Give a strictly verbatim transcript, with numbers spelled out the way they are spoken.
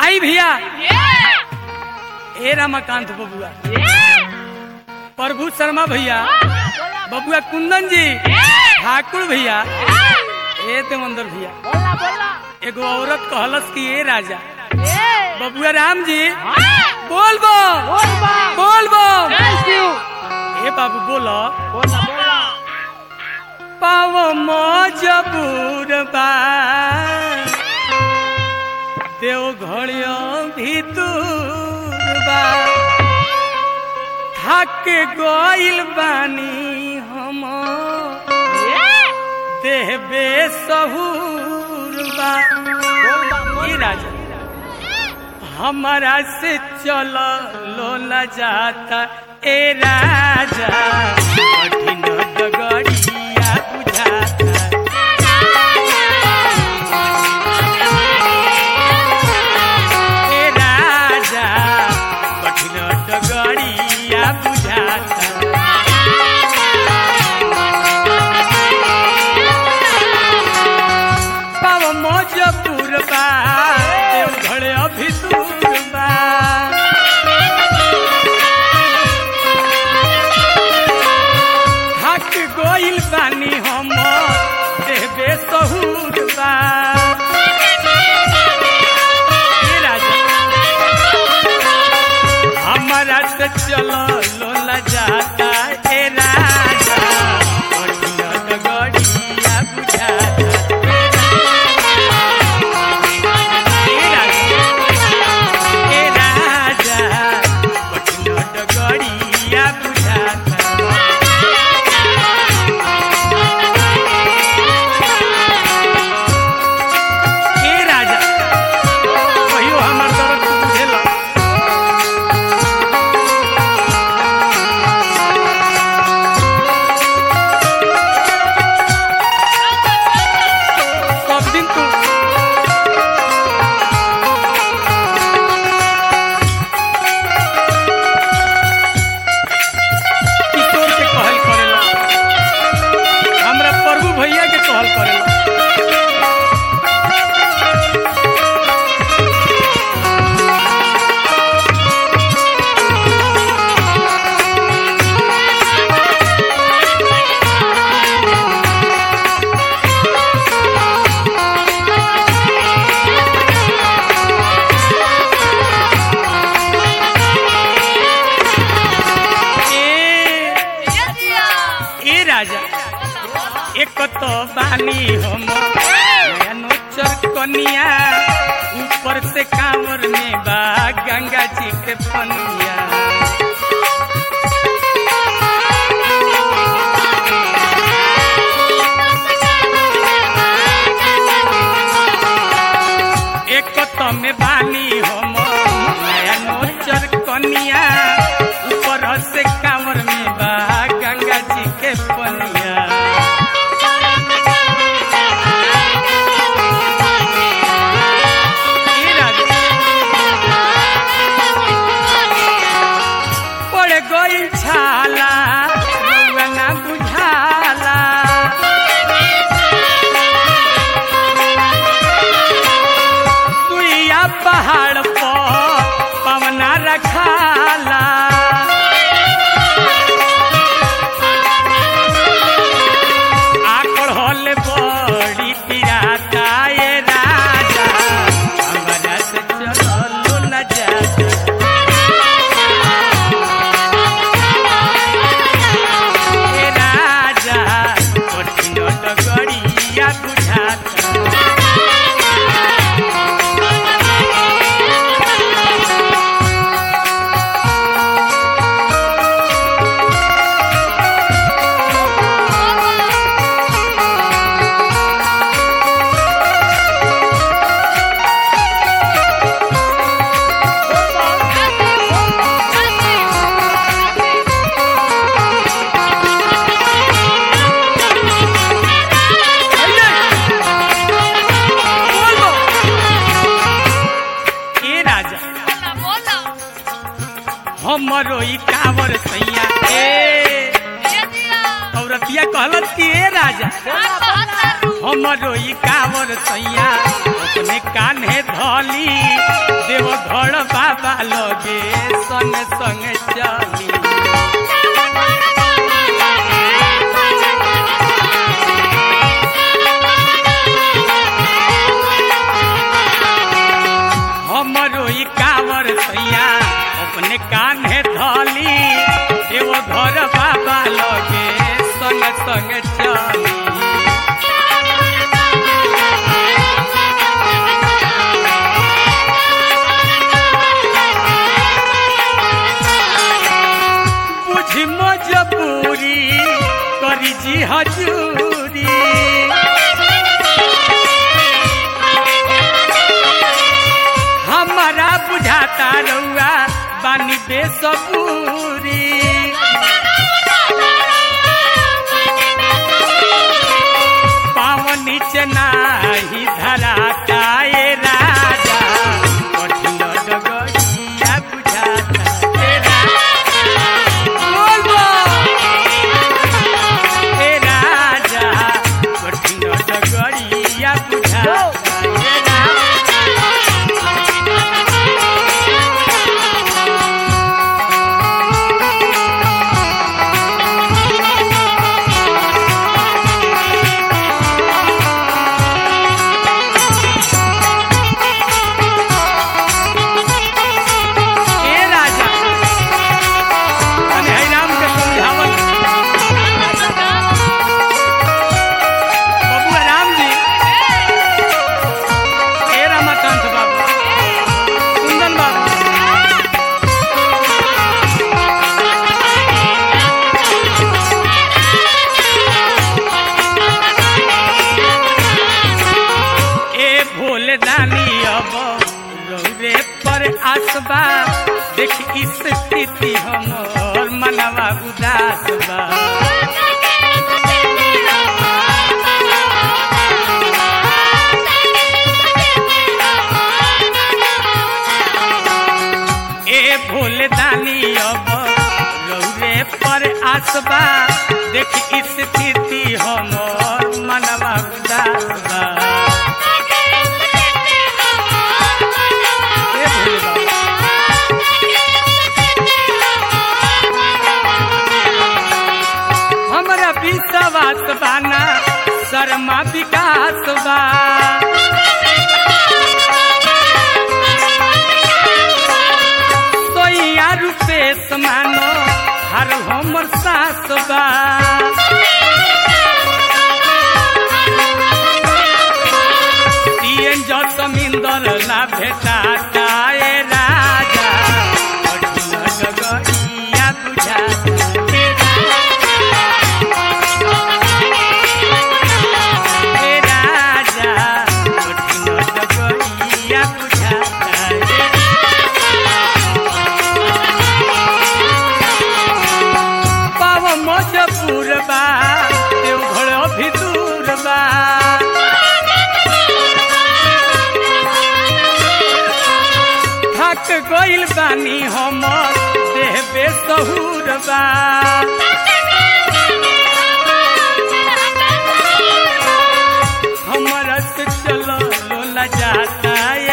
आई भैया ए रमाकांत बबुआ, प्रभु शर्मा भैया, बबुआ कुंदन जी, ठाकुर भैया, ए देवेंद्र भैया, एगो औरत कहलस कि ए राजा, बबुआ राम जी बोल बो बोल बो ए बाबू बोलो पाव मजबूर बा देव घड़ियों भी दूर बा थक गइल बानी हम देहबे सहूर बा ए राजा हमारा से चलो लो न जाता ए राजा कठिन डगरिया बुझाता ए राजा कठिन डगरिया बुझाता पाव मजबूर बा घड़े अभी दूर बा थक गइल बानी हम देहबे सहूर बा ए राजा हमारा से चलो लोला जाता ए राजा गड़िया बुझाता एक तो बानी हम चरकनिया ऊपर से कांवर में बा गंगा जी के पनिया एक तो में बानी हम चरकनिया ऊपर से कांवर में बा गंगा जी के पनिया छाला ना बुझाला सुइया पहाड़ पर पवना रखाला आकड़ होले बड़ी पिराता ए राजा हमारा से चलो न जाता गड़िया बुझाता हमरो ई कांवर सैया ए औरतिया कहलत कि ए राजा हमरो ई कांवर सैया अपने कान्हे धली देव घर बाबा लगे संग संग चली हमरो ई कांवर सैया अपने कान्हे धली देव घर बाबा लगे संग संग चली बुझी मजबूरी करी जी हजूरी हमारा बुझाता रउआ बानी बेसबूरी पाँव नीचे नाही धराता ए राजा कठिन डगरिया बुझाता ए राजा कठिन डगरिया बुझाता आसबा देख स्थिति हमर मनवा उदास बा ए भोले दानी अब रौरे पर आसबा देख स्थिति हमर मनवा उदास बा हमरा विश्वास बाना शर्मा विकास बा सोइया रूपेश मानो हर हमर सास बा तीन जो समिंदर ला भेटाता ए राजा डगरिया बुझाता मजबूर बा देवघर भी दूर बा थक गइल बानी हमर देह बेसहुर बा हमरा से चलो लोला जाता